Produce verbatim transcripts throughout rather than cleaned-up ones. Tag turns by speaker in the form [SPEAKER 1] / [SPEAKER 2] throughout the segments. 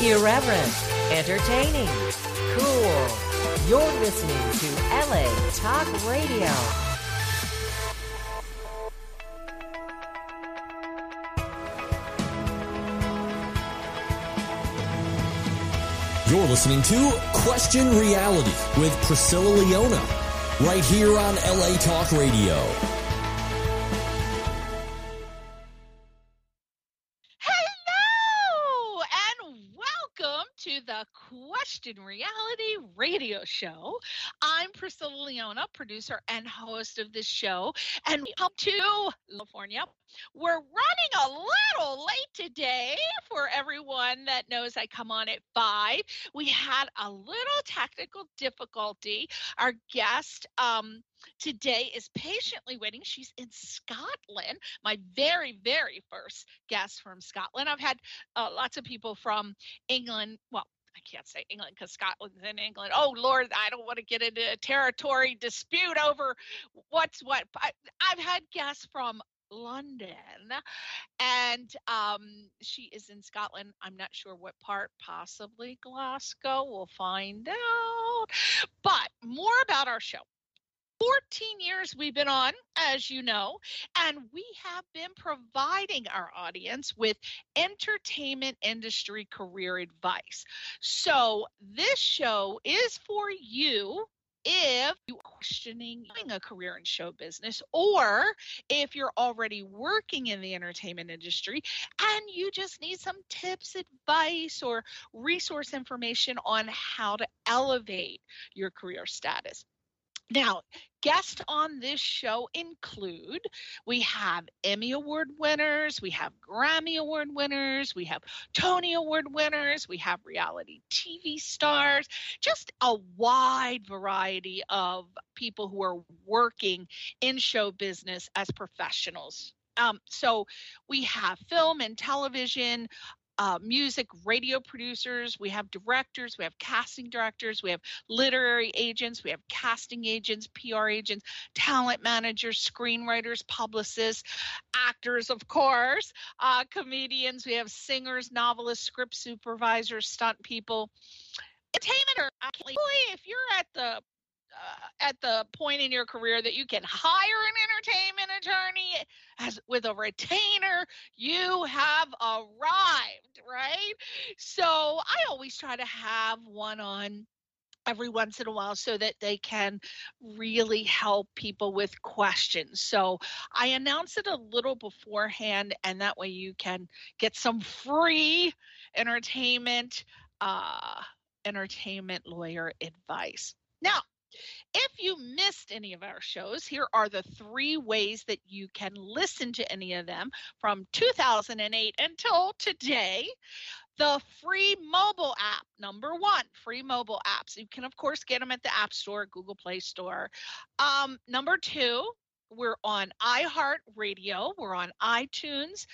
[SPEAKER 1] Irreverent, entertaining, cool. You're listening to L A Talk Radio.
[SPEAKER 2] You're listening to Question Reality with Priscilla Leona, right here on L A Talk Radio.
[SPEAKER 3] Hello, and welcome to the Question Reality Radio Show. I'm Priscilla Leona, producer and host of this show, and we come to California. We're running a little late today for everyone that knows I come on at five. We had a little technical difficulty. Our guest um, today is patiently waiting. She's in Scotland, my very, very first guest from Scotland. I've had uh, lots of people from England. Well, I can't say England because Scotland's in England. Oh, Lord, I don't want to get into a territory dispute over what's what. I, I've had guests from London, and um, she is in Scotland. I'm not sure what part, possibly Glasgow. We'll find out. But more about our show. fourteen years we've been on, as you know, and we have been providing our audience with entertainment industry career advice. So this show is for you if you are questioning a career in show business, or if you're already working in the entertainment industry and you just need some tips, advice, or resource information on how to elevate your career status. Now, guests on this show include, we have Emmy Award winners, we have Grammy Award winners, we have Tony Award winners, we have reality T V stars, just a wide variety of people who are working in show business as professionals. Um, so we have film and television, Uh, music, radio producers, we have directors, we have casting directors, we have literary agents, we have casting agents, P R agents, talent managers, screenwriters, publicists, actors, of course, uh, comedians, we have singers, novelists, script supervisors, stunt people, entertainment. Boy, if you're at the Uh, at the point in your career that you can hire an entertainment attorney as with a retainer, you have arrived, right? So I always try to have one on every once in a while so that they can really help people with questions. So I announce it a little beforehand, and that way you can get some free entertainment, uh, entertainment lawyer advice. Now, if you missed any of our shows, here are the three ways that you can listen to any of them from two thousand eight until today. The free mobile app, number one, free mobile apps. You can, of course, get them at the App Store, Google Play Store. Um, number two, we're on iHeartRadio. We're on iTunes.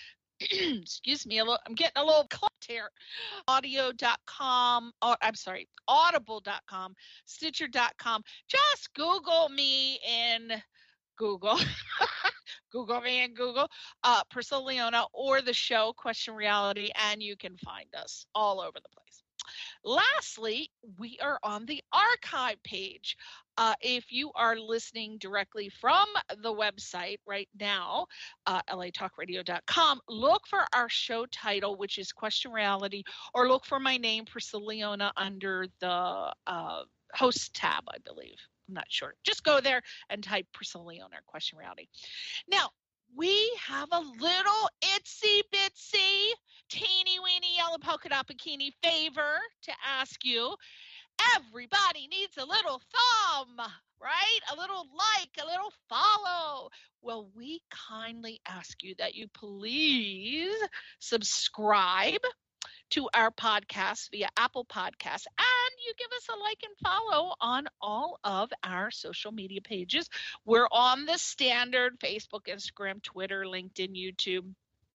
[SPEAKER 3] Excuse me, a little, I'm getting a little clipped here. Audio dot com, oh, I'm sorry, audible dot com, stitcher dot com. Just Google me in Google. Google me in Google, uh, Priscilla Leona, or the show Question Reality, and you can find us all over the place. Lastly, we are on the archive page. Uh, if you are listening directly from the website right now, uh, L A talk radio dot com, look for our show title, which is Question Reality, or look for my name, Priscilla Leona, under the uh, host tab, I believe. I'm not sure. Just go there and type Priscilla Leona, Question Reality. Now, we have a little itsy bitsy, teeny weeny yellow polka dot bikini favor to ask you. Everybody needs a little thumb, right? A little like, a little follow. Well, we kindly ask you that you please subscribe to our podcast via Apple Podcasts, and you give us a like and follow on all of our social media pages. We're on the standard Facebook, Instagram, Twitter, LinkedIn, YouTube,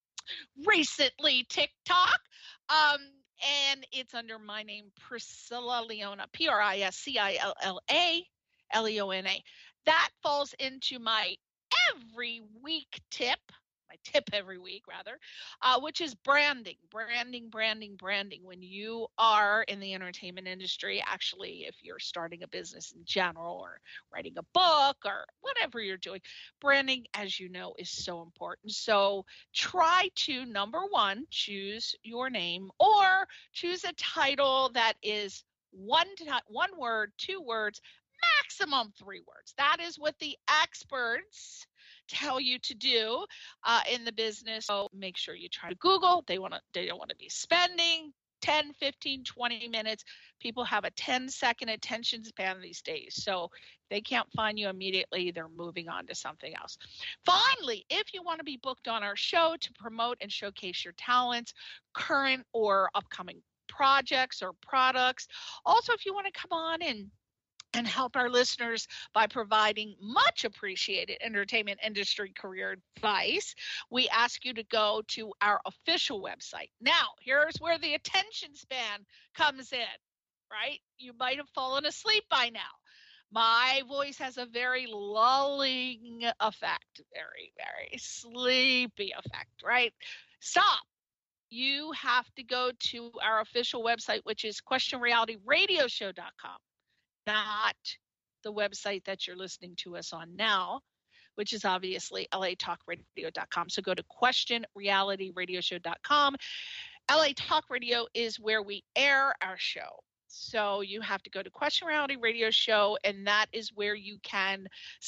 [SPEAKER 3] recently TikTok, um, and it's under my name, Priscilla Leona, P R I S C I L L A L E O N A. That falls into my every week tip, my tip every week, rather, uh, which is branding, branding, branding, branding. When you are in the entertainment industry, actually, if you're starting a business in general or writing a book or whatever you're doing, branding, as you know, is so important. So try to, number one, choose your name or choose a title that is one, one word, two words, maximum three words. That is what the experts tell you to do uh, in the business. So make sure you try to Google. They want to, they don't want to be spending ten, fifteen, twenty minutes. People have a ten second attention span these days. So if they can't find you immediately, they're moving on to something else. Finally, if you want to be booked on our show to promote and showcase your talents, current or upcoming projects or products. Also, if you want to come on and and help our listeners by providing much appreciated entertainment industry career advice, we ask you to go to our official website. Now, here's where the attention span comes in, right? You might have fallen asleep by now. My voice has a very lulling effect, very, very sleepy effect, right? Stop. You have to go to our official website, which is question reality radio show dot com. Not the website that you're listening to us on now, which is obviously L A talk radio dot com. So go to question reality radio show dot com. L A Talk Radio is where we air our show. So you have to go to Question Reality Radio Show, and that is where you can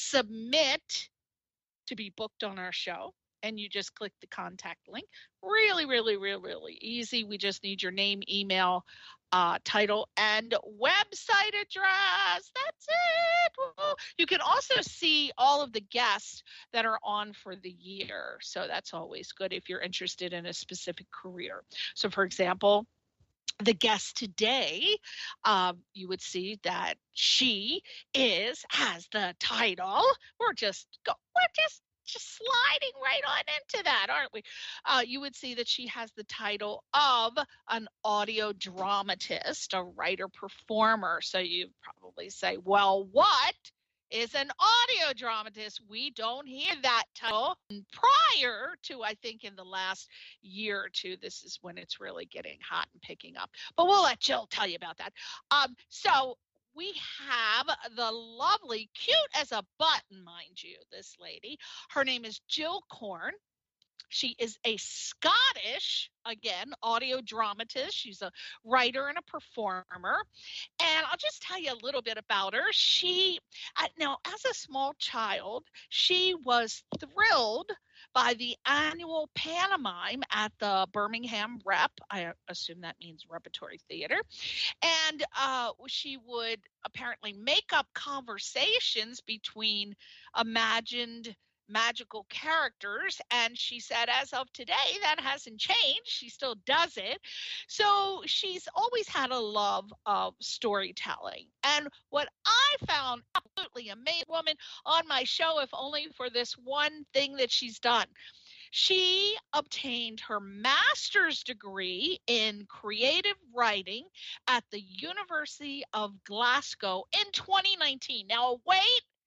[SPEAKER 3] submit to be booked on our show. And you just click the contact link. Really, really, really, really easy. We just need your name, email, uh, title, and website address. That's it. Woo-hoo. You can also see all of the guests that are on for the year. So that's always good if you're interested in a specific career. So, for example, the guest today, um, you would see that she is, has the title. We're just, go, we're just, just sliding right on into that, aren't we? Uh, you would see that she has the title of an audio dramatist, a writer performer. So you probably say, well, what is an audio dramatist? We don't hear that title. And prior to, I think, in the last year or two, this is when it's really getting hot and picking up. But we'll let Jill tell you about that. Um, so we have the lovely, cute as a button, mind you, this lady. Her name is Jill Korn. She is a Scottish, again, audio dramatist. She's a writer and a performer. And I'll just tell you a little bit about her. She, uh, now, as a small child, she was thrilled by the annual pantomime at the Birmingham Rep. I assume that means Repertory Theater. And uh, she would apparently make up conversations between imagined magical characters, and she said as of today that hasn't changed. She still does it. So she's always had a love of storytelling. And what I found absolutely amazing woman on my show, if only for this one thing that she's done. She obtained her master's degree in creative writing at the University of Glasgow in twenty nineteen. Now wait,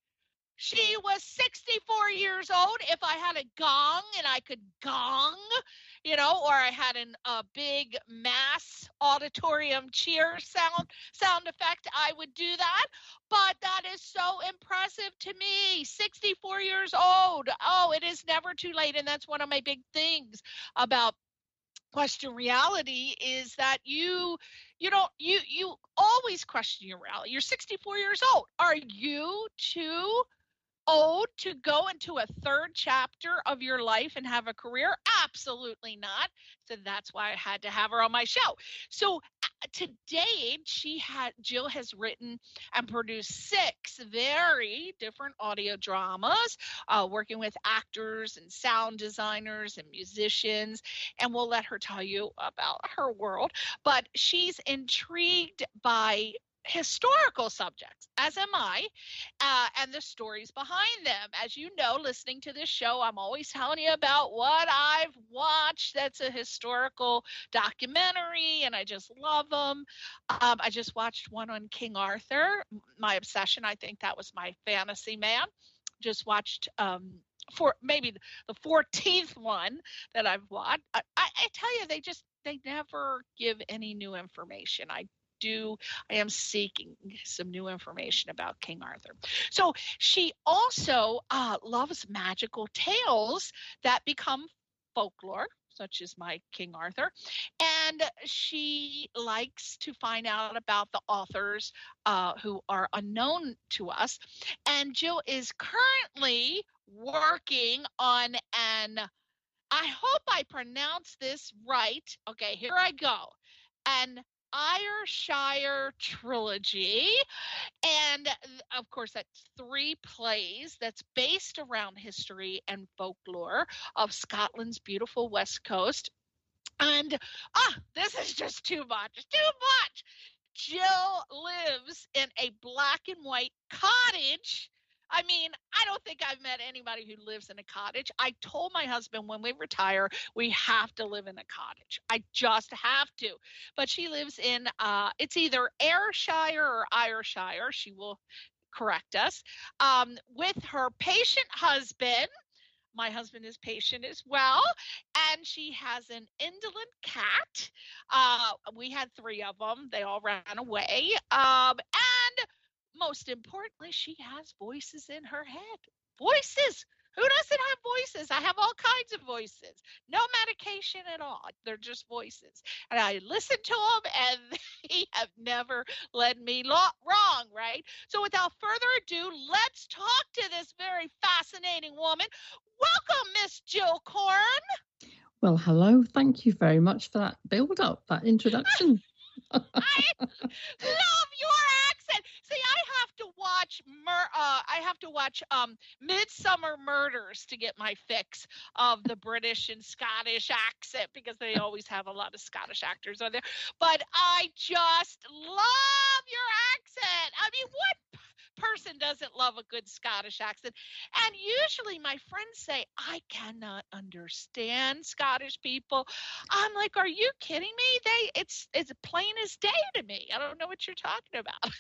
[SPEAKER 3] she was sixty-four years old. If I had a gong and I could gong, you know, or I had an, a big mass auditorium cheer sound sound effect, I would do that. But that is so impressive to me. sixty-four years old. Oh, it is never too late. And that's one of my big things about Question Reality is that you, you don't, you, you always question your reality. You're sixty-four years old. Are you too old to go into a third chapter of your life and have a career? Absolutely not. So that's why I had to have her on my show. So uh, to date, she had Jill has written and produced six very different audio dramas, uh, working with actors and sound designers and musicians. And we'll let her tell you about her world. But she's intrigued by historical subjects, as am I, uh, and the stories behind them. As you know, listening to this show, I'm always telling you about what I've watched that's a historical documentary, and I just love them. Um, I just watched one on King Arthur, my obsession. I think that was my fantasy man. Just watched um, for maybe the fourteenth one that I've watched. I, I, I tell you, they just they never give any new information. I do I am seeking some new information about King Arthur. So she also uh, loves magical tales that become folklore, such as my King Arthur, and she likes to find out about the authors uh, who are unknown to us. And Jill is currently working on an, I hope I pronounce this right. Okay, here I go. An Ayrshire trilogy, and of course that's three plays that's based around history and folklore of Scotland's beautiful west coast. And ah, this is just too much, too much. Jill lives in a black and white cottage. I mean, I don't think I've met anybody who lives in a cottage. I told my husband when we retire, we have to live in a cottage. I just have to. But she lives in, uh, it's either Ayrshire or Ayrshire. She will correct us. Um, with her patient husband. My husband is patient as well. And she has an indolent cat. Uh, we had three of them. They all ran away. Um, and most importantly, she has voices in her head. Voices. Who doesn't have voices? I have all kinds of voices. No medication at all. They're just voices. And I listen to them, and they have never led me lo- wrong, right? So without further ado, let's talk to this very fascinating woman. Welcome, Miss Jill Corn.
[SPEAKER 4] Well, hello. Thank you very much for that build-up, that introduction.
[SPEAKER 3] I love your accent. See, I have to watch Mur- uh, I have to watch um, Midsummer Murders to get my fix of the British and Scottish accent, because they always have a lot of Scottish actors on there. But I just love your accent. I mean, what person doesn't love a good Scottish accent? And usually my friends say, I cannot understand Scottish people. I'm like, are you kidding me? They it's it's plain as day to me. I don't know what you're talking about.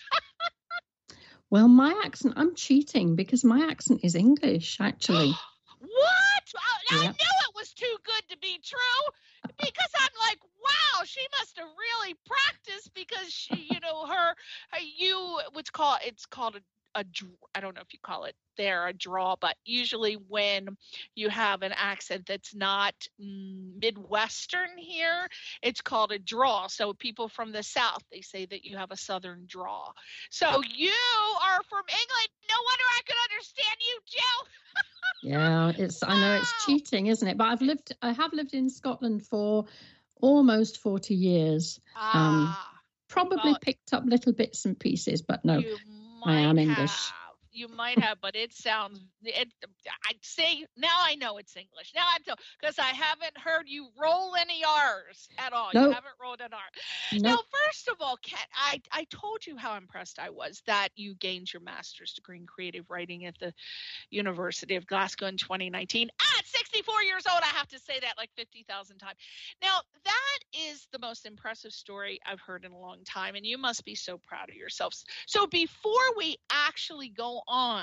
[SPEAKER 4] Well, my accent, I'm cheating because my accent is English, actually.
[SPEAKER 3] What? I, I
[SPEAKER 4] Yep.
[SPEAKER 3] knew it was too good to be true, because I'm like, wow, she must have really practiced, because she, you know, her, her you, what's called, it's called a, a, dr- I don't know if you call it there a draw, but usually when you have an accent that's not mm, Midwestern here, it's called a draw. So people from the South, they say that you have a Southern draw. So you are from England. No wonder I could understand you, Jill.
[SPEAKER 4] Yeah, it's. I know it's
[SPEAKER 3] Wow.
[SPEAKER 4] cheating, isn't it? But I've lived. I have lived in Scotland for almost forty years. Um,
[SPEAKER 3] Ah,
[SPEAKER 4] probably
[SPEAKER 3] well,
[SPEAKER 4] picked up little bits and pieces, but no,
[SPEAKER 3] you
[SPEAKER 4] I
[SPEAKER 3] might
[SPEAKER 4] am
[SPEAKER 3] have.
[SPEAKER 4] English.
[SPEAKER 3] You might have, but it sounds. It. I say now. I know it's English now. I know, because I haven't heard you roll any R's at all. You
[SPEAKER 4] No.
[SPEAKER 3] haven't rolled an R.
[SPEAKER 4] No,
[SPEAKER 3] Now, first of all, Kat, I I told you how impressed I was that you gained your master's degree in creative writing at the University of Glasgow in twenty nineteen. At sixty-four years old, I have to say that like fifty thousand times. Now, that is the most impressive story I've heard in a long time, and you must be so proud of yourselves. So before we actually go on,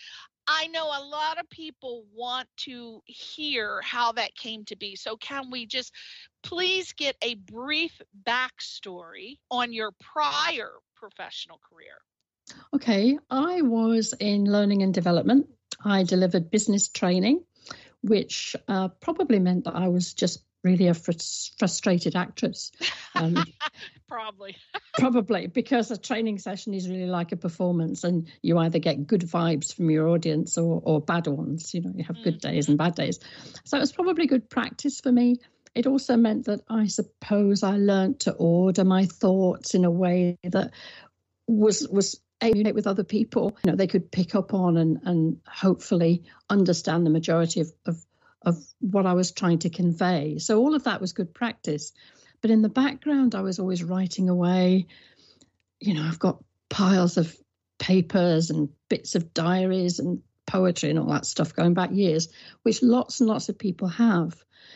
[SPEAKER 3] I know a lot of people want to hear how that came to be. So can we just please get a brief backstory on your prior professional career?
[SPEAKER 4] okay. I was in learning and development. I delivered business training, which uh, probably meant that I was just really a frus- frustrated actress. Um,
[SPEAKER 3] Probably.
[SPEAKER 4] Probably because a training session is really like a performance, and you either get good vibes from your audience or, or bad ones. You know, you have good days and bad days. So it was probably good practice for me. It also meant that I suppose I learned to order my thoughts in a way that was was able with other people. You know, they could pick up on and and hopefully understand the majority of of of what I was trying to convey. So all of that was good practice. But in the background, I was always writing away. You know, I've got piles of papers and bits of diaries and poetry and all that stuff going back years, which lots and lots of people have.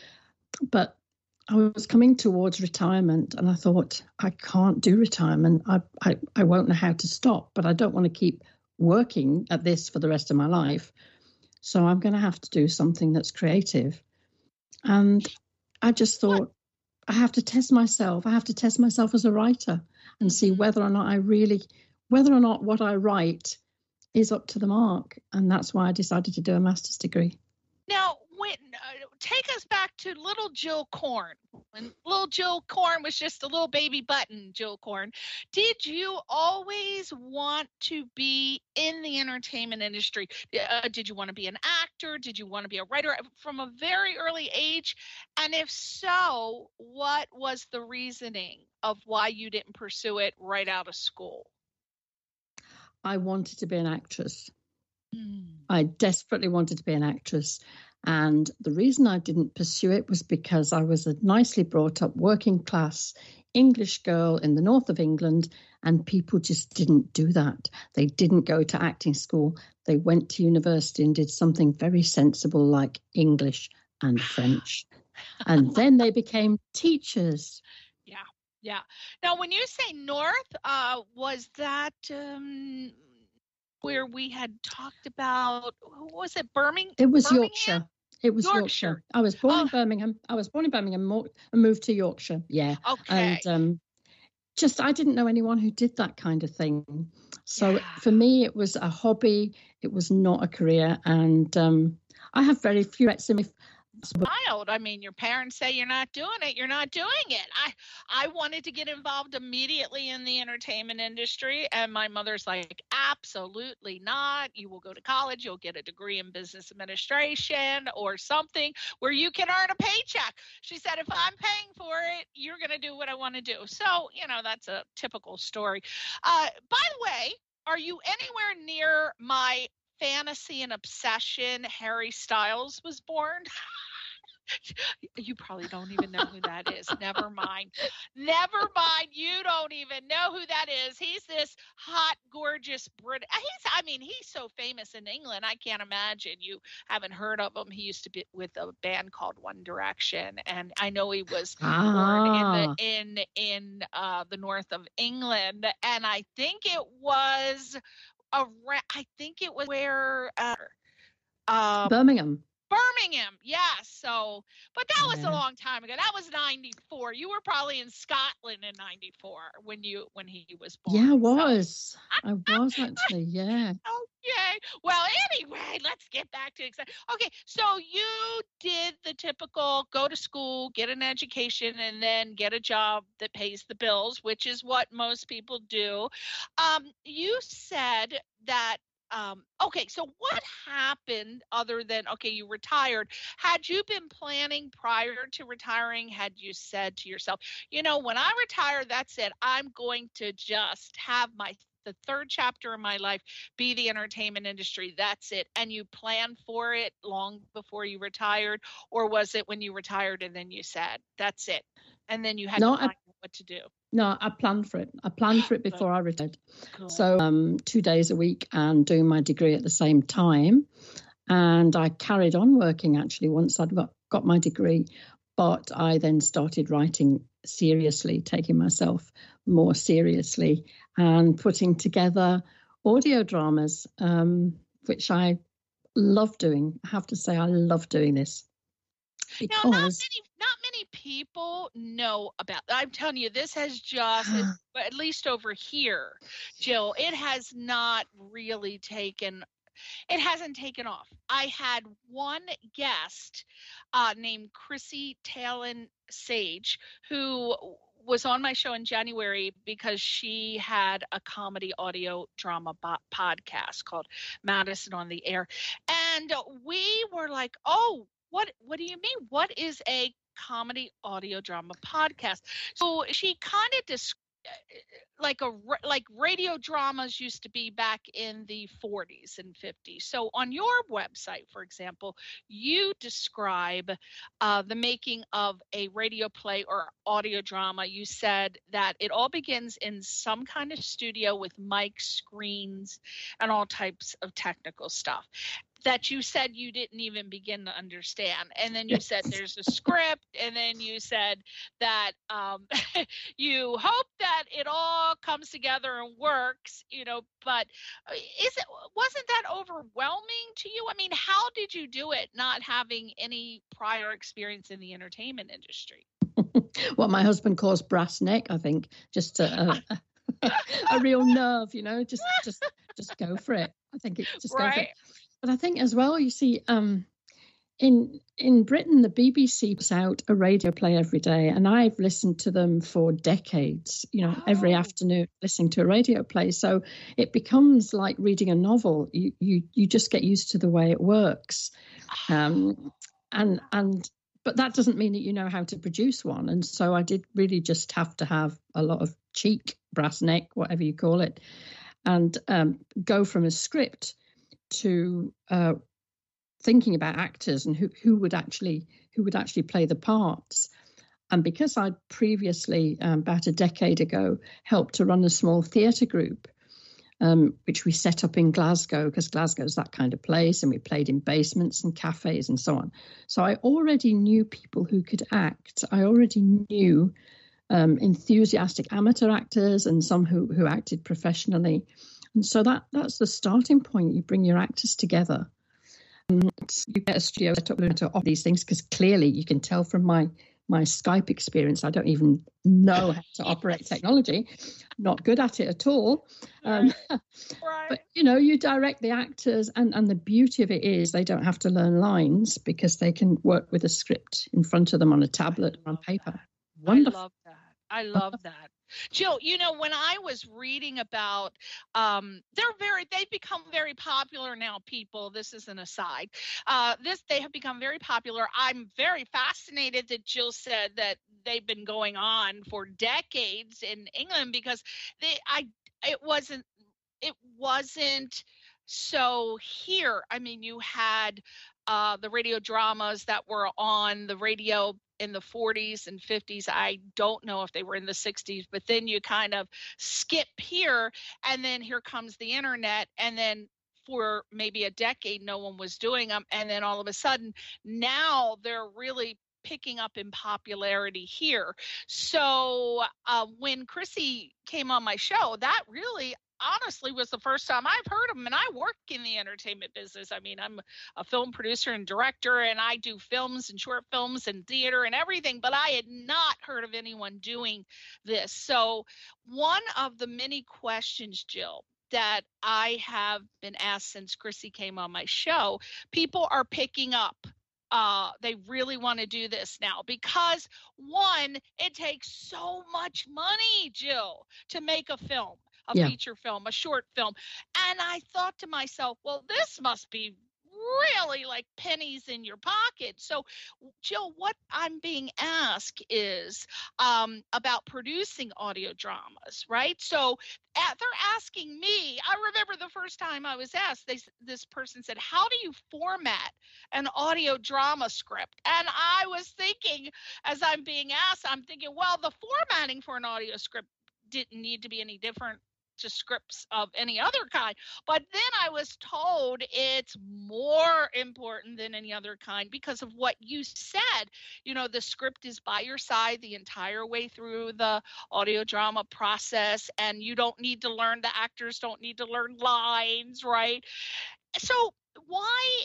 [SPEAKER 4] But I was coming towards retirement, and I thought, I can't do retirement. I, I, I won't know how to stop, but I don't want to keep working at this for the rest of my life. So I'm going to have to do something that's creative. And I just thought, I have to test myself. I have to test myself as a writer and see whether or not I really, whether or not what I write is up to the mark. And that's why I decided to do a master's degree.
[SPEAKER 3] Now, when, uh, take us back to little Jill Korn. When little Jill Korn was just a little baby button, Jill Korn, did you always want to be in the entertainment industry? Uh, did you want to be an actor? Did you want to be a writer from a very early age? And if so, what was the reasoning of why you didn't pursue it right out of school?
[SPEAKER 4] I wanted to be an actress.
[SPEAKER 3] Mm.
[SPEAKER 4] I desperately wanted to be an actress. And the reason I didn't pursue it was because I was a nicely brought up working class English girl in the north of England, and people just didn't do that. They didn't go to acting school. They went to university and did something very sensible like English and French. And then they became teachers.
[SPEAKER 3] Yeah, yeah. Now, when you say north, uh, was that um, where we had talked about, was it Birmingham?
[SPEAKER 4] It was
[SPEAKER 3] Birmingham?
[SPEAKER 4] Yorkshire. It was Yorkshire.
[SPEAKER 3] Yorkshire.
[SPEAKER 4] I was born
[SPEAKER 3] Oh.
[SPEAKER 4] in Birmingham. I was born in Birmingham and moved to Yorkshire. Yeah.
[SPEAKER 3] Okay.
[SPEAKER 4] And um, just, I didn't know anyone who did that kind of thing. So
[SPEAKER 3] Yeah.
[SPEAKER 4] for me, it was a hobby. It was not a career. And um, I have very few regrets in my
[SPEAKER 3] Wild. I mean, your parents say you're not doing it, you're not doing it. I I wanted to get involved immediately in the entertainment industry, and my mother's like, absolutely not. You will go to college, you'll get a degree in business administration or something where you can earn a paycheck. She said, if I'm paying for it, you're going to do what I want to do. So, you know, that's a typical story. Uh, by the way, are you anywhere near my fantasy and obsession? Harry Styles was born. You probably don't even know who that is. Never mind. Never mind. You don't even know who that is. He's this hot, gorgeous Brit. He's, I mean, he's so famous in England. I can't imagine you haven't heard of him. He used to be with a band called One Direction, and I know he was
[SPEAKER 4] Ah.
[SPEAKER 3] born in the in in uh, the north of England, and I think it was a. I think it was where. Uh, um,
[SPEAKER 4] Birmingham.
[SPEAKER 3] Birmingham, yes. So, but that was
[SPEAKER 4] Yeah.
[SPEAKER 3] a long time ago. That was ninety-four. You were probably in Scotland in ninety-four when you when he was born.
[SPEAKER 4] Yeah, I
[SPEAKER 3] So-
[SPEAKER 4] was. I was actually, yeah.
[SPEAKER 3] Okay. Well, anyway, let's get back to exciting. Okay, so you did the typical go to school, get an education, and then get a job that pays the bills, which is what most people do. Um, you said that. Um, okay, so what happened other than, okay, you retired? Had you been planning prior to retiring? Had you said to yourself, you know, when I retire, that's it. I'm going to just have my the third chapter of my life be the entertainment industry. That's it. And you planned for it long before you retired? Or was it when you retired and then you said, that's it? And then you had
[SPEAKER 4] No,
[SPEAKER 3] to
[SPEAKER 4] I-
[SPEAKER 3] find out what to do.
[SPEAKER 4] No, I planned for it. I planned for it before I retired.
[SPEAKER 3] Cool.
[SPEAKER 4] So um, two days a week and doing my degree at the same time. And I carried on working actually once I'd got, got my degree. But I then started writing seriously, taking myself more seriously and putting together audio dramas, um, which I love doing. I have to say I love doing this.
[SPEAKER 3] Now, not
[SPEAKER 4] Because
[SPEAKER 3] many, not many people know about. I'm telling you, this has just, at least over here, Jill, it has not really taken. It hasn't taken off. I had one guest uh, named Chrissy Talon Sage, who was on my show in January because she had a comedy audio drama bo- podcast called Madison on the Air, and we were like, "Oh, what? What do you mean? What is a comedy audio drama podcast?" So she kind of described. Like a like radio dramas used to be back in the forties and fifties. So on your website, for example, you describe uh, the making of a radio play or audio drama. You said that it all begins in some kind of studio with mic screens and all types of technical stuff. that you said you didn't even begin to understand. And then you said there's a script, and then you said that um, you hope that it all comes together and works, you know, but is it, wasn't that overwhelming to you? I mean, how did you do it not having any prior experience in the entertainment industry?
[SPEAKER 4] What my husband calls brass neck, I think, just a, a, a real nerve, you know, just just just go for it. I think it's just
[SPEAKER 3] right.
[SPEAKER 4] go for it. But I think as well, you see, um, in in Britain, the B B C puts out a radio play every day, and I've listened to them for decades, you know, oh. every afternoon listening to a radio play. So it becomes like reading a novel. You you you just get used to the way it works. Um, and and but that doesn't mean that you know how to produce one. And so I did really just have to have a lot of cheek, brass neck, whatever you call it, and um, go from a script to uh, thinking about actors and who, who would actually who would actually play the parts. And because I'd previously, um, about a decade ago, helped to run a small theatre group, um, which we set up in Glasgow, because Glasgow's that kind of place, and we played in basements and cafes and so on. So I already knew people who could act. I already knew um, enthusiastic amateur actors and some who, who acted professionally. And so that that's the starting point. You bring your actors together. Um, you get a studio set up to offer these things, because clearly you can tell from my my Skype experience, I don't even know how to operate technology. Not good at it at all. Um,
[SPEAKER 3] right.
[SPEAKER 4] But, you know, you direct the actors, and, and the beauty of it is they don't have to learn lines, because they can work with a script in front of them on a tablet or on paper.
[SPEAKER 3] That.
[SPEAKER 4] Wonderful.
[SPEAKER 3] I love that. I love that. Jill, you know, when I was reading about, um, they're very, they've become very popular now, people. This is an aside. Uh, this, they have become very popular. I'm very fascinated that Jill said that they've been going on for decades in England, because they, I, it wasn't, it wasn't so here. I mean, you had uh, the radio dramas that were on the radio in the forties and fifties. I don't know if they were in the sixties, but then you kind of skip here, and then here comes the internet, and then for maybe a decade no one was doing them, and then all of a sudden now they're really picking up in popularity here. So uh, when Chrissy came on my show, that really honestly was the first time I've heard of them. And I work in the entertainment business. I mean, I'm a film producer and director, and I do films and short films and theater and everything, but I had not heard of anyone doing this. So one of the many questions, Jill, that I have been asked since Chrissy came on my show, people are picking up. Uh, they really want to do this now because, one, it takes so much money, Jill, to make a film. A yeah. feature film, a short film. And I thought to myself, well, this must be really like pennies in your pocket. So, Jill, what I'm being asked is um, about producing audio dramas, right? So uh, they're asking me, I remember the first time I was asked, they, this person said, how do you format an audio drama script? And I was thinking, as I'm being asked, I'm thinking, well, the formatting for an audio script didn't need to be any different to scripts of any other kind. But then I was told it's more important than any other kind because of what you said. You know, the script is by your side the entire way through the audio drama process, and you don't need to learn, the actors don't need to learn lines, right? So why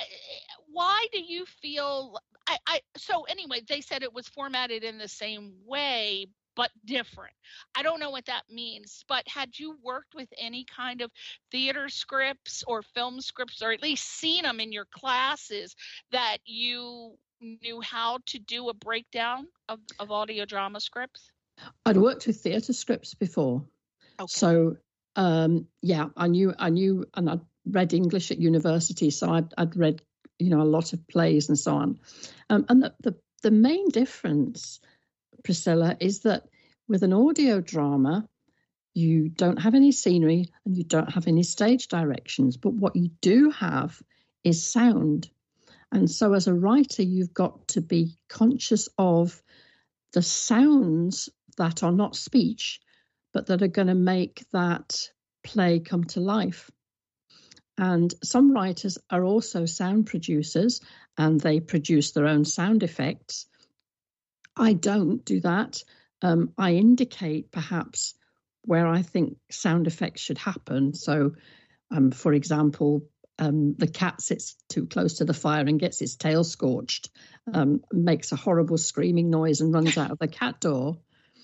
[SPEAKER 3] why do you feel I, I so anyway, they said it was formatted in the same way but different. I don't know what that means, but had you worked with any kind of theater scripts or film scripts, or at least seen them in your classes, that you knew how to do a breakdown of, of audio drama scripts?
[SPEAKER 4] I'd worked with theater scripts before. Okay. So um, yeah, I knew, I knew, and I'd read English at university, so I'd, I'd read, you know, a lot of plays and so on. Um, and the, the, the main difference, Priscilla, is that with an audio drama, you don't have any scenery and you don't have any stage directions, but what you do have is sound. And so as a writer, you've got to be conscious of the sounds that are not speech, but that are going to make that play come to life. And some writers are also sound producers, and they produce their own sound effects. I don't do that. Um, I indicate perhaps where I think sound effects should happen. So, um, for example, um, the cat sits too close to the fire and gets its tail scorched, um, makes a horrible screaming noise and runs out of the cat door.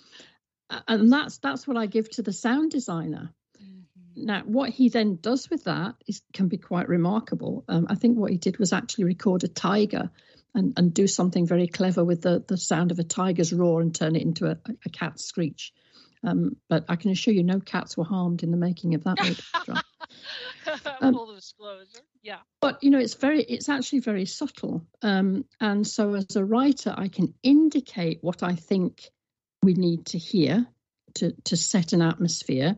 [SPEAKER 4] And that's that's what I give to the sound designer. Mm-hmm. Now, what he then does with that is can be quite remarkable. Um, I think what he did was actually record a tiger and, and do something very clever with the, the sound of a tiger's roar and turn it into a, a cat's screech. Um, but I can assure you no cats were harmed in the making of that drama. Um,
[SPEAKER 3] Full disclosure, yeah.
[SPEAKER 4] But, you know, it's very, it's actually very subtle. Um, and so as a writer, I can indicate what I think we need to hear to, to set an atmosphere.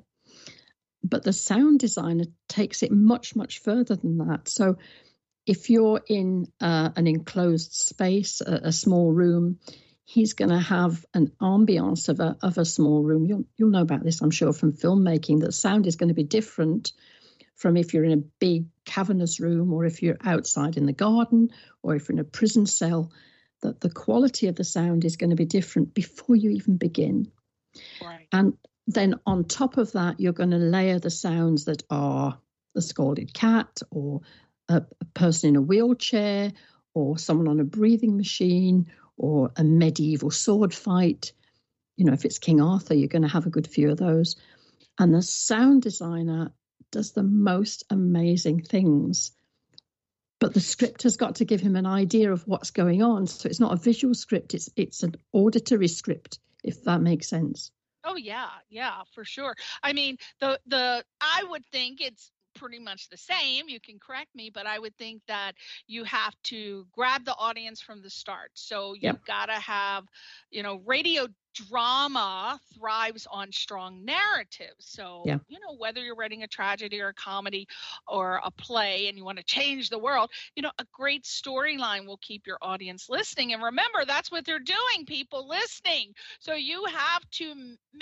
[SPEAKER 4] But the sound designer takes it much, much further than that. So if you're in uh, an enclosed space, a, a small room, he's going to have an ambience of a of a small room. You'll you'll know about this, I'm sure, from filmmaking, that sound is going to be different from if you're in a big cavernous room, or if you're outside in the garden, or if you're in a prison cell. That the quality of the sound is going to be different before you even begin.
[SPEAKER 3] Right.
[SPEAKER 4] And then on top of that, you're going to layer the sounds that are the scalded cat, or a, a person in a wheelchair, or someone on a breathing machine, or a medieval sword fight. You know, if it's King Arthur, you're going to have a good few of those. And the sound designer does the most amazing things. But the script has got to give him an idea of what's going on. So it's not a visual script, it's it's an auditory script, if that makes sense.
[SPEAKER 3] Oh, yeah, yeah, for sure. I mean, the the I would think it's pretty much the same. You can correct me, but I would think that you have to grab the audience from the start. So you've yep. got to have, you know, radio drama thrives on strong narratives. So, yeah. you know, whether you're writing a tragedy or a comedy or a play and you want to change the world, you know, a great storyline will keep your audience listening. And remember, that's what they're doing, people listening. So you have to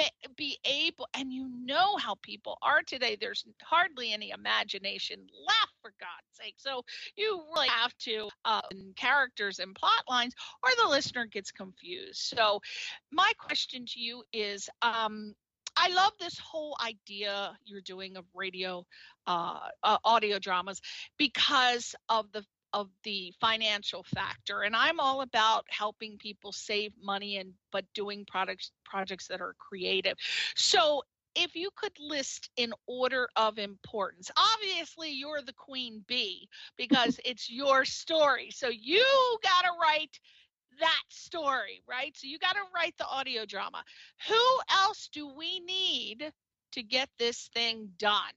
[SPEAKER 3] be able, and you know how people are today. There's hardly any imagination left, for God's sake. So you really have to uh, characters and plot lines, or the listener gets confused. So my question to you is, um, I love this whole idea you're doing of radio, uh, uh, audio dramas, because of the of the financial factor. And I'm all about helping people save money and but doing products projects that are creative. So if you could list in order of importance, obviously you're the queen bee because it's your story. So you got to write that story, right? So you got to write the audio drama. Who else do we need to get this thing done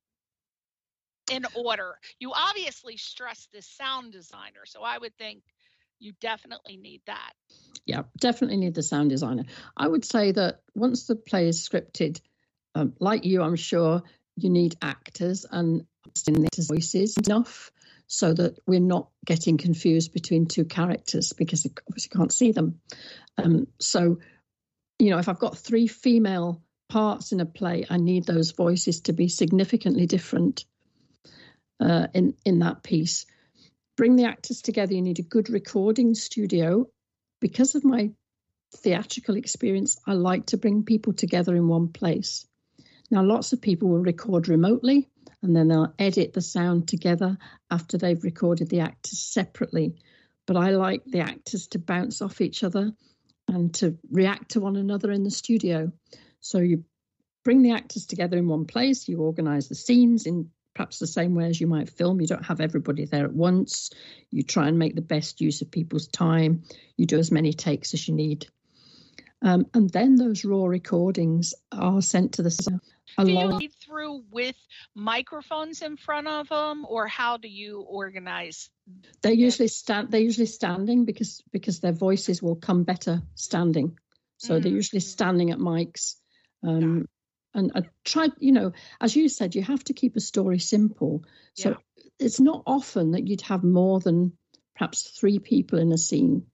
[SPEAKER 3] in order? You obviously stress this sound designer, so I would think you definitely need that.
[SPEAKER 4] Yeah, definitely need the sound designer. I would say that once the play is scripted, um, like you, I'm sure you need actors and voices enough, so that we're not getting confused between two characters, because you obviously can't see them. Um, so, you know, if I've got three female parts in a play, I need those voices to be significantly different uh, in, in that piece. Bring the actors together. You need a good recording studio. Because of my theatrical experience, I like to bring people together in one place. Now, lots of people will record remotely, and then they'll edit the sound together after they've recorded the actors separately. But I like the actors to bounce off each other and to react to one another in the studio. So you bring the actors together in one place, you organise the scenes in perhaps the same way as you might film. You don't have everybody there at once. You try and make the best use of people's time. You do as many takes as you need. Um, and then those raw recordings are sent to the cinema.
[SPEAKER 3] Do you read through with microphones in front of them, or how do you organize?
[SPEAKER 4] They usually stand. They're usually standing because because their voices will come better standing. So mm-hmm. they're usually standing at mics. Um, yeah. And I try, you know, as you said, you have to keep a story simple. So yeah. it's not often that you'd have more than perhaps three people in a scene.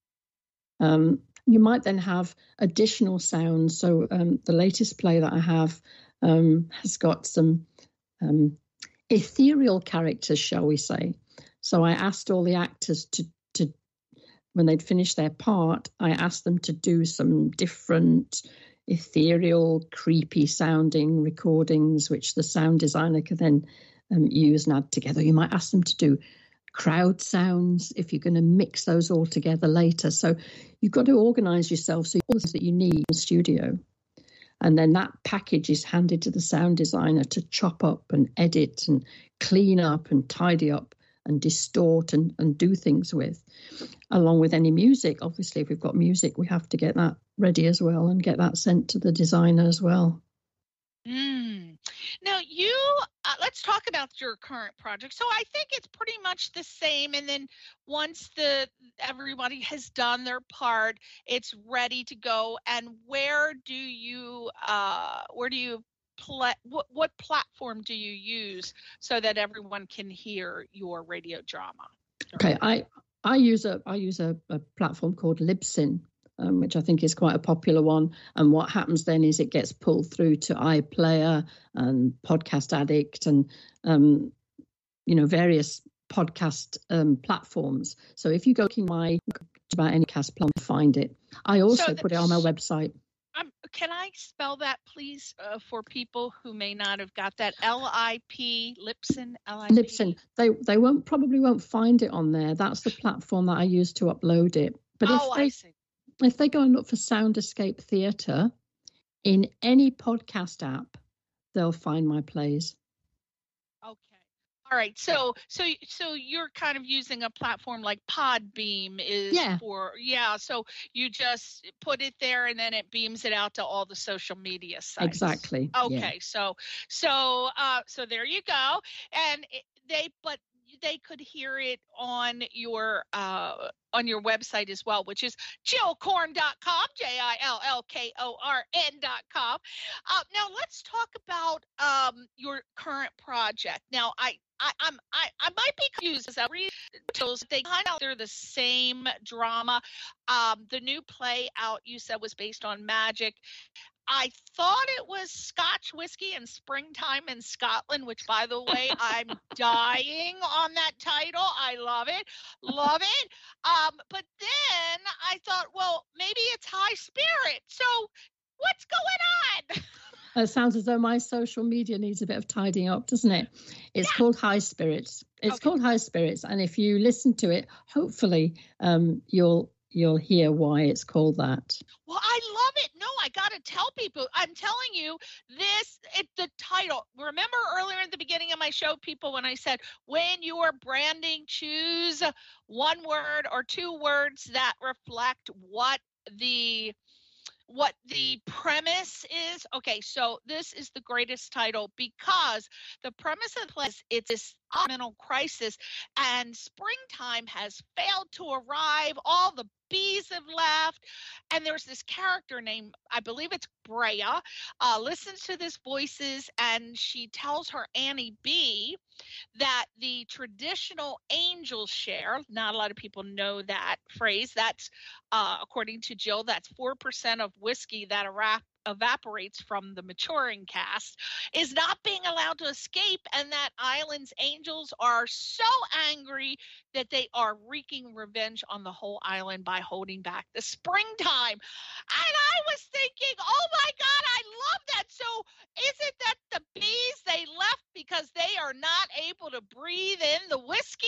[SPEAKER 4] Um, you might then have additional sounds. So um, the latest play that I have um, has got some um, ethereal characters, shall we say. So I asked all the actors to, to when they'd finished their part, I asked them to do some different ethereal, creepy sounding recordings, which the sound designer could then um, use and add together. You might ask them to do crowd sounds if you're going to mix those all together later. So you've got to organize yourself so all that you need in the studio. And then that package is handed to the sound designer to chop up and edit and clean up and tidy up and distort and, and do things with, along with any music. Obviously, if we've got music, we have to get that ready as well and get that sent to the designer as well.
[SPEAKER 3] Mm. Now, you, uh, let's talk about your current project. So I think it's pretty much the same. And then once the everybody has done their part, it's ready to go. And where do you, uh, where do you Pla- what, what platform do you use so that everyone can hear your radio drama?
[SPEAKER 4] Okay, I I use a I use a, a platform called Libsyn, um, which I think is quite a popular one. And what happens then is it gets pulled through to iPlayer and Podcast Addict and um, you know various podcast um, platforms. So if you go to my about any cast plan, find it. I also so put it on my website.
[SPEAKER 3] Um, can I spell that, please, uh, for people who may not have got that? L I P, Libsyn, L I P?
[SPEAKER 4] Libsyn. They they won't probably won't find it on there. That's the platform that I use to upload it. But
[SPEAKER 3] oh,
[SPEAKER 4] if they,
[SPEAKER 3] I see.
[SPEAKER 4] If they go and look for Sound Escape Theatre in any podcast app, they'll find my plays.
[SPEAKER 3] Okay. All right. So so so you're kind of using a platform like Podbeam is
[SPEAKER 4] yeah.
[SPEAKER 3] for yeah. So you just put it there and then it beams it out to all the social media sites.
[SPEAKER 4] Exactly.
[SPEAKER 3] Okay.
[SPEAKER 4] Yeah.
[SPEAKER 3] So so uh so there you go. And it, they but they could hear it on your uh on your website as well, which is jill korn dot com, J I L L K O R N dot com. Uh, now let's talk about um your current project. Now I I, I'm I, I might be confused as I read titles. They kind of they're the same drama. Um, the new play out you said was based on magic. I thought it was Scotch whiskey and springtime in Scotland, which, by the way, I'm dying on that title. I love it, love it. Um, but then I thought, well, maybe it's High Spirit. So what's going on?
[SPEAKER 4] It sounds as though my social media needs a bit of tidying up, doesn't it? It's
[SPEAKER 3] yeah.
[SPEAKER 4] called High Spirits. It's
[SPEAKER 3] okay.
[SPEAKER 4] called High Spirits, and if you listen to it, hopefully um, you'll you'll hear why it's called that.
[SPEAKER 3] Well, I love it. No, I got to tell people. I'm telling you, this, it, the title. Remember earlier in the beginning of my show, people, when I said, when you are branding, choose one word or two words that reflect what the what the premise is. Okay, so this is the greatest title because the premise of the play is it's this mental crisis and springtime has failed to arrive. All the bees have left, and there's this character named, I believe it's Brea, uh, listens to these voices, and she tells her Annie B that the traditional angel share, not a lot of people know that phrase, that's, uh, according to Jill, that's four percent of whiskey that era- evaporates from the maturing cask, is not being allowed to escape, and that island's angels are so angry that they are wreaking revenge on the whole island by holding back the springtime. And I was thinking, oh my God, I love that. So is it that the bees, they left because they are not able to breathe in the whiskey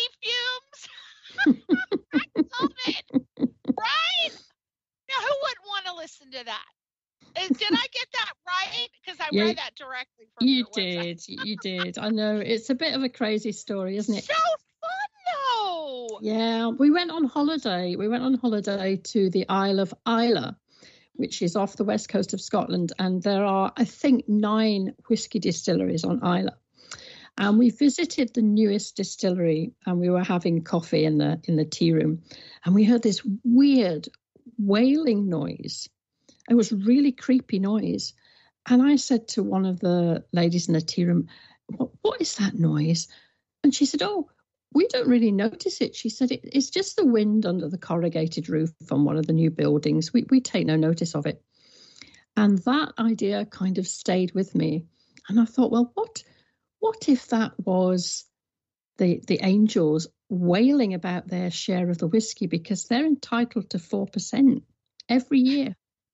[SPEAKER 3] fumes? I love it. Right? Now, who wouldn't want to listen to that? Did I get that right? Because I
[SPEAKER 4] yeah,
[SPEAKER 3] read that directly from
[SPEAKER 4] you
[SPEAKER 3] your
[SPEAKER 4] did.
[SPEAKER 3] website.
[SPEAKER 4] You did. I know. It's a bit of a crazy story, isn't it?
[SPEAKER 3] So fun, though.
[SPEAKER 4] Yeah. We went on holiday. We went on holiday to the Isle of Islay, which is off the west coast of Scotland. And there are, I think, nine whiskey distilleries on Islay. And we visited the newest distillery, and we were having coffee in the in the tea room. And we heard this weird wailing noise. It was really creepy noise. And I said to one of the ladies in the tea room, what, what is that noise? And she said, oh, we don't really notice it. She said, it, it's just the wind under the corrugated roof on one of the new buildings. We, we take no notice of it. And that idea kind of stayed with me. And I thought, well, what, what if that was the the angels wailing about their share of the whiskey because they're entitled to four percent every year?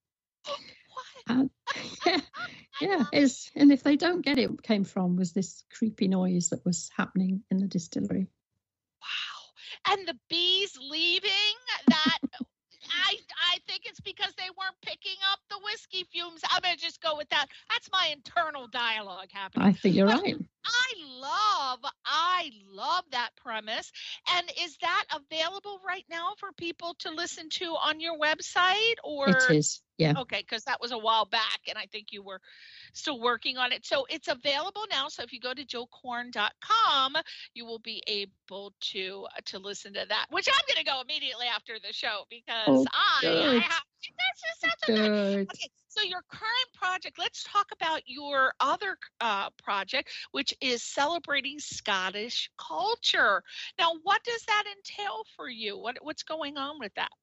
[SPEAKER 3] What?
[SPEAKER 4] And, yeah, yeah. It's, and if they don't get it, what came from was this creepy noise that was happening in the distillery.
[SPEAKER 3] Wow. And the bees leaving, that I I think it's because they weren't picking up the whiskey fumes. I'm going to just go with that. That's my internal dialogue happening.
[SPEAKER 4] I think you're
[SPEAKER 3] But
[SPEAKER 4] right.
[SPEAKER 3] I love, I love that premise. And is that available right now for people to listen to on your website? Or
[SPEAKER 4] It is, yeah.
[SPEAKER 3] Okay, because that was a while back, and I think you were still working on it. So it's available now. So if you go to jill korn dot com, you will be able to uh, to listen to that, which I'm going to go immediately after the show because
[SPEAKER 4] Oh,
[SPEAKER 3] I, I
[SPEAKER 4] good.
[SPEAKER 3] have that's just such a
[SPEAKER 4] Good.
[SPEAKER 3] Okay, so your current project, let's talk about your other uh, project, which is celebrating Scottish culture. Now, what does that entail for you? What What's going on with that?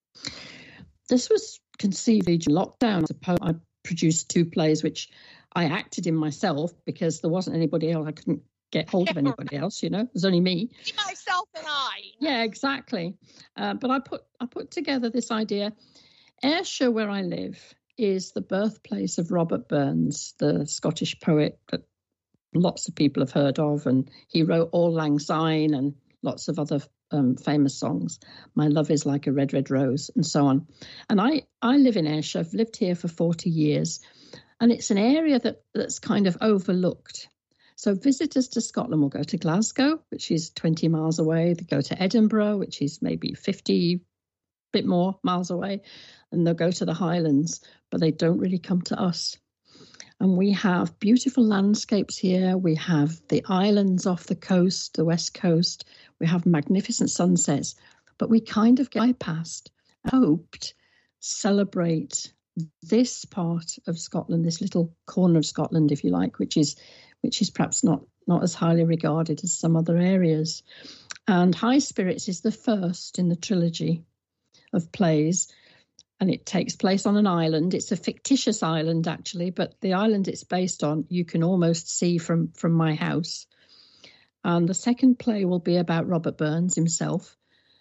[SPEAKER 4] This was conceived in lockdown. I produced two plays, which I acted in myself because there wasn't anybody else. I couldn't get hold of anybody else, you know. It was only me.
[SPEAKER 3] Myself and I.
[SPEAKER 4] Yeah, exactly. Uh, but I put I put together this idea. Ayrshire, where I live, is the birthplace of Robert Burns, the Scottish poet that lots of people have heard of, and he wrote Auld Lang Syne and lots of other um, famous songs. My Love Is Like a Red, Red Rose, and so on. And I, I live in Ayrshire. I've lived here for forty years, and it's an area that, that's kind of overlooked. So visitors to Scotland will go to Glasgow, which is twenty miles away. They go to Edinburgh, which is maybe fifty, bit more miles away, and they'll go to the Highlands, but they don't really come to us. And we have beautiful landscapes here. We have the islands off the coast, the west coast. We have magnificent sunsets, but we kind of get bypassed. Hoped celebrate this part of Scotland, this little corner of Scotland, if you like, which is which is perhaps not not as highly regarded as some other areas. And High Spirits is the first in the trilogy of plays, and it takes place on an island. It's a fictitious island, actually, but the island it's based on, you can almost see from, from my house. And the second play will be about Robert Burns himself,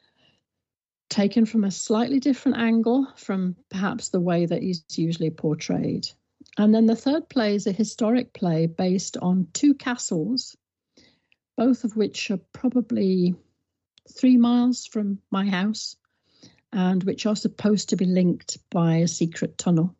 [SPEAKER 4] taken from a slightly different angle from perhaps the way that he's usually portrayed. And then the third play is a historic play based on two castles, both of which are probably three miles from my house, and which are supposed to be linked by a secret tunnel,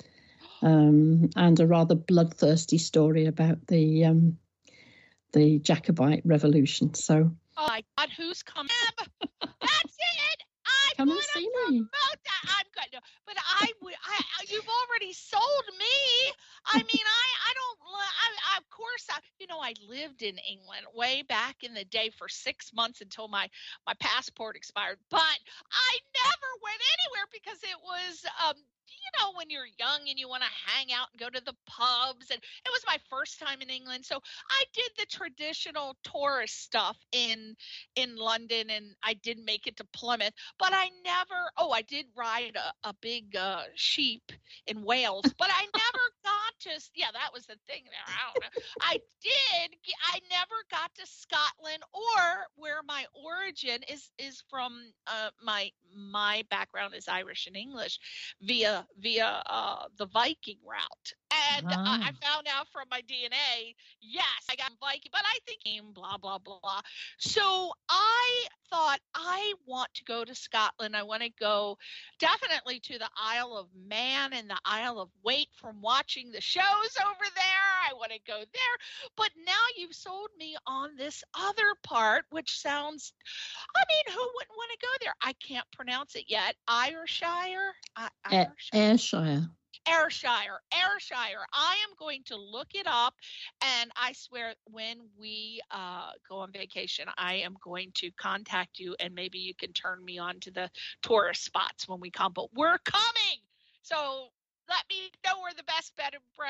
[SPEAKER 4] um, and a rather bloodthirsty story about the um, the Jacobite Revolution. So,
[SPEAKER 3] oh my God, who's coming? That's it. I
[SPEAKER 4] come
[SPEAKER 3] want
[SPEAKER 4] and see
[SPEAKER 3] to
[SPEAKER 4] me.
[SPEAKER 3] promote that. I'm good, but I would. I, you've already sold me. I mean, I I don't. I, I of course I. You know, I lived in England way back in the day for six months until my my passport expired. But I never went anywhere because it was um. You know, when you're young and you want to hang out and go to the pubs, and it was my first time in England, so I did the traditional tourist stuff in in London, and I did make it to Plymouth, but I never. Oh, I did ride a, a big uh, sheep in Wales, but I never got to. Yeah, that was the thing there. I don't know. I did. I never got to Scotland, or where my origin is is from. Uh, my my background is Irish and English, via via uh, the Viking route. And uh,
[SPEAKER 4] Ah.
[SPEAKER 3] I found out from my D N A, yes, I got Viking, but I think blah, blah, blah. So I thought, I want to go to Scotland. I want to go definitely to the Isle of Man and the Isle of Wight from watching the shows over there. I want to go there. But now you've sold me on this other part, which sounds, I mean, who wouldn't want to go there? I can't pronounce it yet. Ayrshire? I,
[SPEAKER 4] A-
[SPEAKER 3] Ayrshire?
[SPEAKER 4] Ayrshire.
[SPEAKER 3] Ayrshire, Ayrshire. I am going to look it up, and I swear when we uh, go on vacation, I am going to contact you, and maybe you can turn me on to the tourist spots when we come. But we're coming, so let me know where the best bed and bread and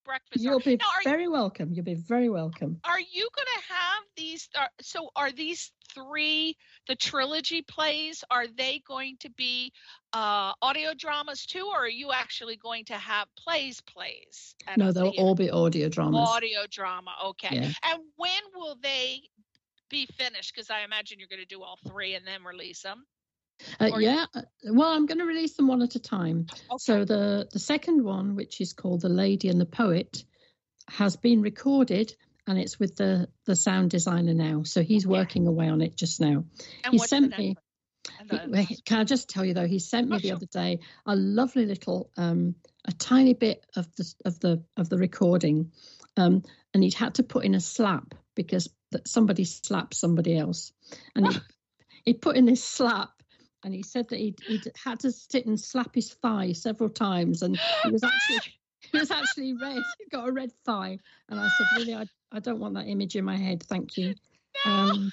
[SPEAKER 3] breakfast
[SPEAKER 4] You'll
[SPEAKER 3] are.
[SPEAKER 4] be
[SPEAKER 3] Now, are
[SPEAKER 4] very
[SPEAKER 3] you,
[SPEAKER 4] welcome. You'll be very welcome.
[SPEAKER 3] are you going to have these? Uh, so are these three, the trilogy plays, are they going to be uh, audio dramas too, or are you actually going to have plays, plays? At
[SPEAKER 4] No,
[SPEAKER 3] a
[SPEAKER 4] they'll
[SPEAKER 3] theater?
[SPEAKER 4] all be audio dramas.
[SPEAKER 3] Audio drama. Okay.
[SPEAKER 4] Yeah.
[SPEAKER 3] And when will they be finished? Because I imagine you're going to do all three and then release them.
[SPEAKER 4] Uh,
[SPEAKER 3] Or-
[SPEAKER 4] yeah. uh, Well, I'm going to release them one at a time.
[SPEAKER 3] Okay.
[SPEAKER 4] So the the second one, which is called The Lady and the Poet, has been recorded, and it's with the the sound designer now. So he's
[SPEAKER 3] Okay.
[SPEAKER 4] working away on it just now.
[SPEAKER 3] And
[SPEAKER 4] He
[SPEAKER 3] what's the
[SPEAKER 4] sent
[SPEAKER 3] next
[SPEAKER 4] me.
[SPEAKER 3] one? And the
[SPEAKER 4] He-
[SPEAKER 3] last
[SPEAKER 4] Can I just tell you though? He sent me
[SPEAKER 3] Oh,
[SPEAKER 4] the
[SPEAKER 3] sure.
[SPEAKER 4] other day a lovely little, um, a tiny bit of the of the of the recording, um, and he'd had to put in a slap because that somebody slapped somebody else, and he he put in this slap. And he said that he'd, he'd had to sit and slap his thigh several times, and he was actually he was actually red. He got a red thigh, and I said, "Really, I, I don't want that image in my head, thank you."
[SPEAKER 3] No.
[SPEAKER 4] Um,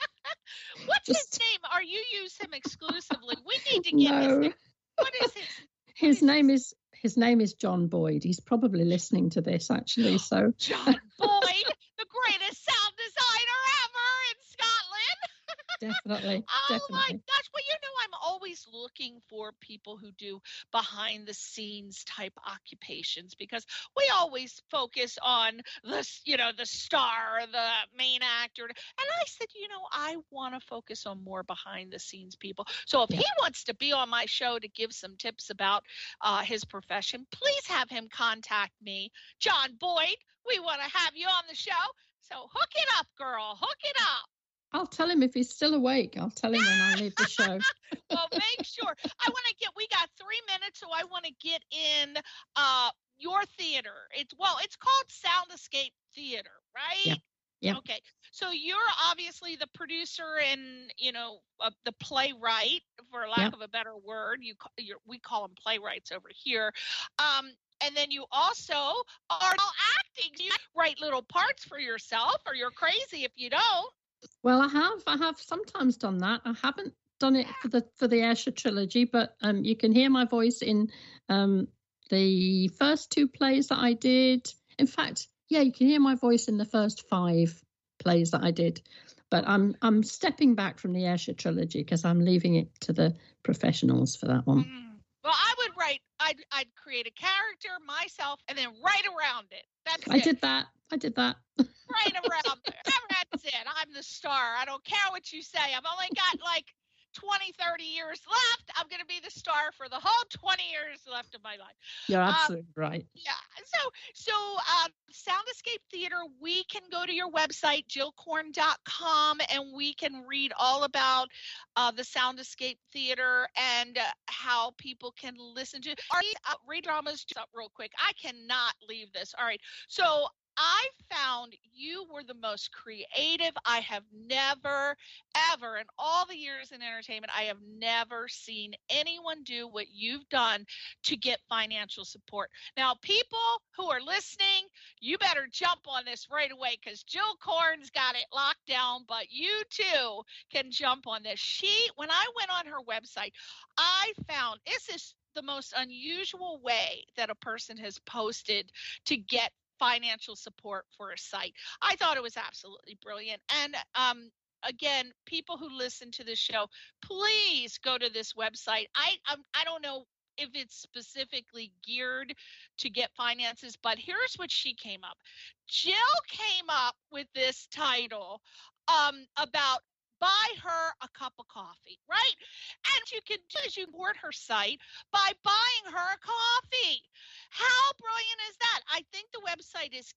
[SPEAKER 3] What's his
[SPEAKER 4] just-
[SPEAKER 3] name? Are you use him exclusively? We need to get his
[SPEAKER 4] no,
[SPEAKER 3] name. What is his?
[SPEAKER 4] his
[SPEAKER 3] is
[SPEAKER 4] name is his name is John Boyd. He's probably listening to this actually. So
[SPEAKER 3] John Boyd, the greatest sound designer ever in Scotland.
[SPEAKER 4] definitely,
[SPEAKER 3] Oh
[SPEAKER 4] definitely.
[SPEAKER 3] my gosh. Well, you know, I'm always looking for people who do behind the scenes type occupations, because we always focus on the, you know, the star, the main actor. And I said, you know, I want to focus on more behind the scenes people. So if
[SPEAKER 4] Yeah.
[SPEAKER 3] he wants to be on my show to give some tips about uh, his profession, please have him contact me. John Boyd, we want to have you on the show. So hook it up, girl. Hook it up.
[SPEAKER 4] I'll tell him if he's still awake. I'll tell him when I leave the show.
[SPEAKER 3] Well, make sure. I want to get, we got three minutes, so I want to get in uh, your theater. It's, well, it's called Sound Escape Theater, right?
[SPEAKER 4] Yeah. Yeah.
[SPEAKER 3] Okay. So you're obviously the producer and, you know, uh, the playwright, for lack
[SPEAKER 4] Yeah.
[SPEAKER 3] of a better word. You, ca- you're, we call them playwrights over here. Um, and then you also are all acting. You write little parts for yourself, or you're crazy if you don't.
[SPEAKER 4] Well, I have. I have sometimes done that. I haven't done it for the for the Ayrshire trilogy, but um, you can hear my voice in um, the first two plays that I did. In fact, yeah, you can hear my voice in the first five plays that I did. But I'm I'm stepping back from the Ayrshire trilogy because I'm leaving it to the professionals for that one.
[SPEAKER 3] Mm. Well, I would write. I'd I'd create a character myself and then write around it. That's
[SPEAKER 4] I
[SPEAKER 3] it.
[SPEAKER 4] did that. I did that.
[SPEAKER 3] Right around there. That's it. I'm the star. I don't care what you say. I've only got like twenty, thirty years left. I'm going to be the star for the whole twenty years left of my life.
[SPEAKER 4] You're
[SPEAKER 3] Um,
[SPEAKER 4] absolutely right.
[SPEAKER 3] Yeah. So, so um, Sound Escape Theater, we can go to your website, jill korn dot com, and we can read all about uh, the Sound Escape Theater and uh, how people can listen to our uh, Ray Dramas. Just up real quick. I cannot leave this. All right. So I found you were the most creative. I have never, ever, in all the years in entertainment, I have never seen anyone do what you've done to get financial support. Now, people who are listening, you better jump on this right away, because Jill Korn's got it locked down, but you too can jump on this. She, when I went on her website, I found this is the most unusual way that a person has posted to get financial support for a site. I thought it was absolutely brilliant. And um, again, people who listen to this show, please go to this website. I um, I don't know if it's specifically geared to get finances, but here's what she came up. Jill came up with this title um, about buy her a cup of coffee, right? And you can do is you support her site by buying her a coffee. How brilliant is that? I think the website is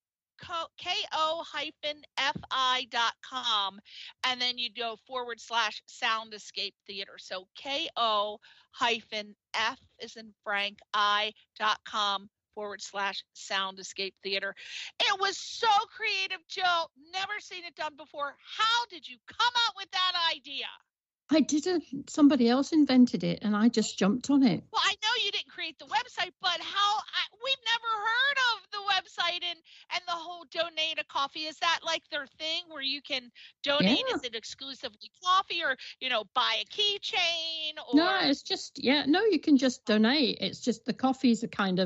[SPEAKER 3] ko F I dot com, and then you go forward slash Sound Escape Theater. So ko hyphen F is in Frank I dot com forward slash Sound Escape Theater. It was so creative, Jill. Never seen it done before. How did you come up with that idea?
[SPEAKER 4] I didn't. Somebody else invented it, and I just jumped on it.
[SPEAKER 3] Well, I know you didn't create the website, but how? I, we've never heard of the website and and the whole donate a coffee. Is that like their thing where you can donate?
[SPEAKER 4] Yeah.
[SPEAKER 3] Is it exclusively coffee, or you know, buy a keychain? Or
[SPEAKER 4] No, it's just yeah. No, you can just donate. It's just the coffees are kind of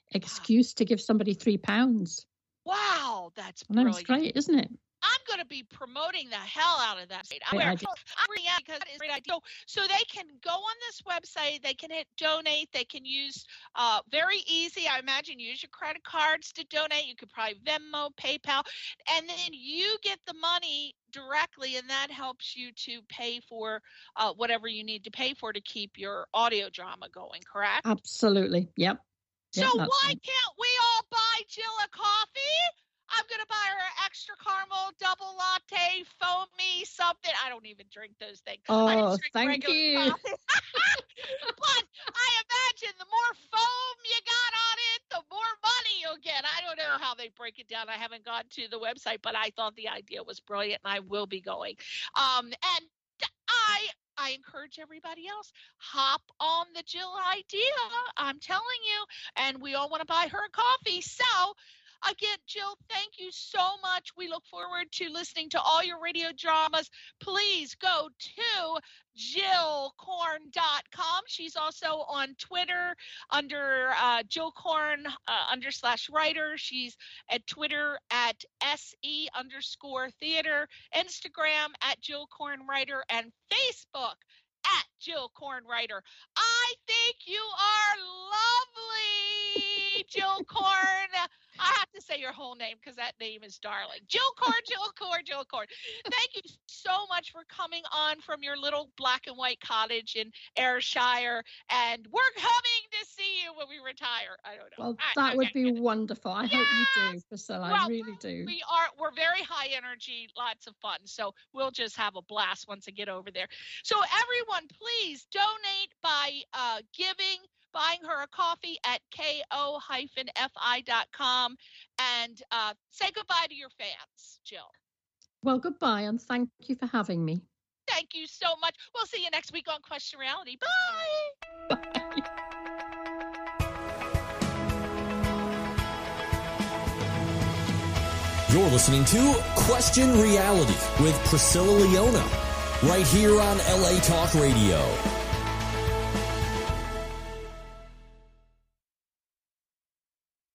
[SPEAKER 4] excuse to give somebody three pounds.
[SPEAKER 3] Wow, that's
[SPEAKER 4] I know,
[SPEAKER 3] brilliant.
[SPEAKER 4] it's great, isn't it?
[SPEAKER 3] I'm going to be promoting the hell out of that. I'm,
[SPEAKER 4] Great
[SPEAKER 3] I'm
[SPEAKER 4] idea.
[SPEAKER 3] really am because that is a great idea. So, so they can go on this website, they can hit donate, they can use uh, very easy, I imagine, use your credit cards to donate. You could probably Venmo, PayPal, and then you get the money directly, and that helps you to pay for uh, whatever you need to pay for to keep your audio drama going, correct?
[SPEAKER 4] Absolutely. Yep.
[SPEAKER 3] So
[SPEAKER 4] Yep,
[SPEAKER 3] why
[SPEAKER 4] that's right.
[SPEAKER 3] can't we all buy Jill a coffee? I'm going to buy her an extra caramel, double latte, foamy, something. I don't even drink those things. I
[SPEAKER 4] Oh,
[SPEAKER 3] just drink
[SPEAKER 4] thank
[SPEAKER 3] regular
[SPEAKER 4] you.
[SPEAKER 3] coffee. But I imagine the more foam you got on it, the more money you'll get. I don't know how they break it down. I haven't gone to the website, but I thought the idea was brilliant, and I will be going. Um, and I I encourage everybody else, hop on the Jill idea. I'm telling you, and we all want to buy her a coffee. So again, Jill, thank you so much. We look forward to listening to all your radio dramas. Please go to jill corn dot com. She's also on Twitter under uh, Jill Corn uh, under slash writer. She's at Twitter at se underscore theater, Instagram at Jill Corn Writer, and Facebook at Jill Corn Writer. I think you are lovely, Jill Corn. I have to say your whole name because that name is darling. Jill Corn, Jill Corn, Jill Corn. Thank you so much for coming on from your little black and white cottage in Ayrshire, and we're coming to see you when we retire. I don't know.
[SPEAKER 4] Well,
[SPEAKER 3] I,
[SPEAKER 4] that
[SPEAKER 3] I,
[SPEAKER 4] would
[SPEAKER 3] I,
[SPEAKER 4] be wonderful. I
[SPEAKER 3] yes!
[SPEAKER 4] hope you do, Priscilla.
[SPEAKER 3] Well,
[SPEAKER 4] I really do.
[SPEAKER 3] We are. We're very high energy, lots of fun. So we'll just have a blast once I get over there. So everyone, please donate by uh, giving. Buying her a coffee at ko dash fi dot com, and uh, say goodbye to your fans, Jill.
[SPEAKER 4] Well, goodbye, and thank you for having me.
[SPEAKER 3] Thank you so much. We'll see you next week on Question Reality. Bye.
[SPEAKER 4] Bye.
[SPEAKER 2] You're listening to Question Reality with Priscilla Leona, right here on L A Talk Radio.